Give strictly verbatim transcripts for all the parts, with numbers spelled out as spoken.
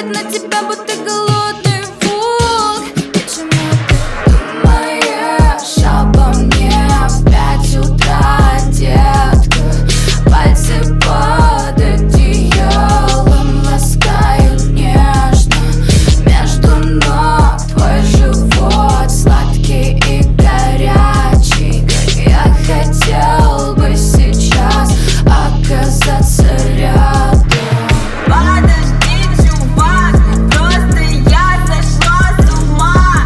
смотрит на тебя, будто голодный волк. Почему ты думаешь обо мне в пять утра, детка? Пальцы под одеялом ласкают нежно между ног. Твой живот сладкий и горячий, как я хотел бы сейчас оказаться рядом. Подожди, чувак, просто я сошла с ума.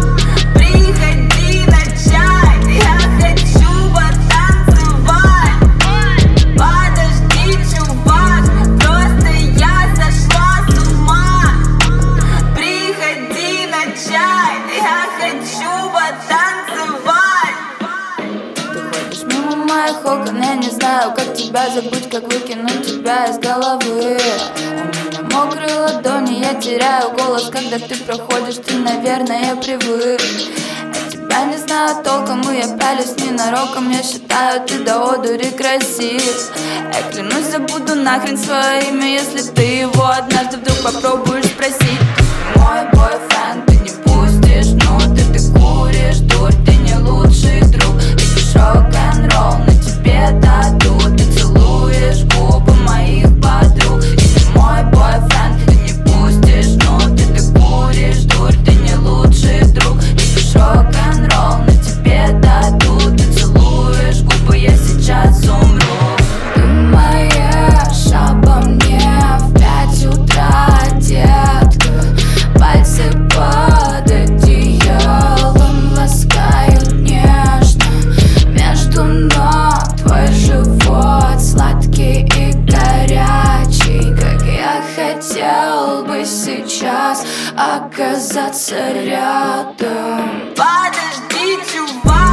Приходи на чай, я хочу потанцевать. Подожди, чувак, просто я сошла с ума. Приходи на чай, я хочу потанцевать. Ты ходишь мимо моих окон, я не знаю, как тебя забыть, как выкинуть тебя из головы. У меня мокрые ладони, я теряю голос, когда ты проходишь, ты, наверное, привык. Я тебя не знаю толком, и я пялюсь ненароком. Я считаю, ты до одури красив. Я клянусь, забуду нахрен свое имя, если ты его однажды вдруг попробуешь спросить. Ты мой бойфренд, ты не пустишь внутрь, ты куришь дурь, ты не лучший друг. Любишь рок-н-ролл, на тебе тату, ты целуешь губы моих подруг. И ты мой бойфренд, ты не пустишь внутрь, ты куришь дурь, ты не лучший друг. Любишь рок-н-ролл, на тебе тату, ты целуешь губы, я сейчас умру. Думаешь обо мне в пять утра, детка? Пальцы под одеялом ласкают нежно между ног. Твой живот сладкий и горячий, как я хотел бы сейчас оказаться рядом. Подожди, чувак.